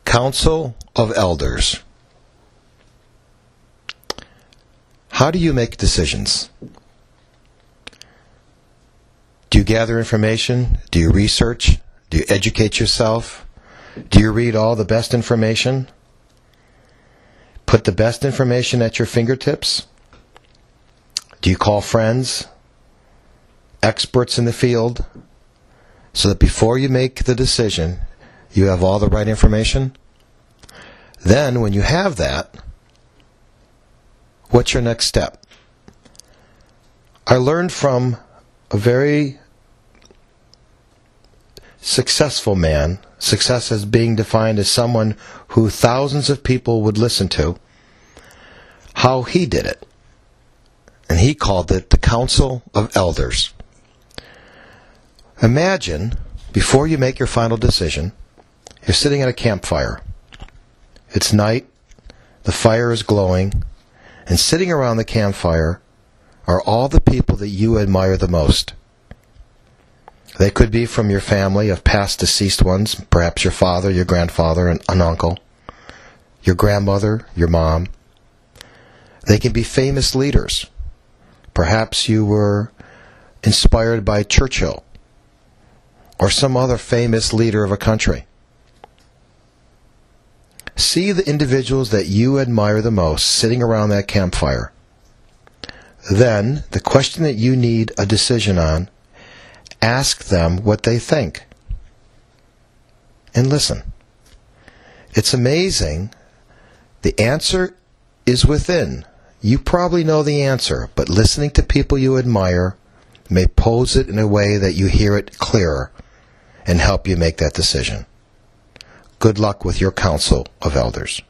Council of Elders. How do you make decisions? Do you gather information? Do you research? Do you educate yourself? Do you read all the best information? Put the best information at your fingertips? Do you call friends, experts in the field, so that before you make the decision, you have all the right information? Then, when you have that, what's your next step? I learned from a very successful man, success as being defined as someone who thousands of people would listen to, how he did it. And he called it the Council of Elders. Imagine, before you make your final decision, you're sitting at a campfire. It's night, the fire is glowing, and sitting around the campfire are all the people that you admire the most. They could be from your family of past deceased ones, perhaps your father, your grandfather, and an uncle, your grandmother, your mom. They can be famous leaders. Perhaps you were inspired by Churchill or some other famous leader of a country. See the individuals that you admire the most sitting around that campfire. Then, the question that you need a decision on, ask them what they think. And listen. It's amazing. The answer is within. You probably know the answer, but listening to people you admire may pose it in a way that you hear it clearer and help you make that decision. Good luck with your Council of Elders.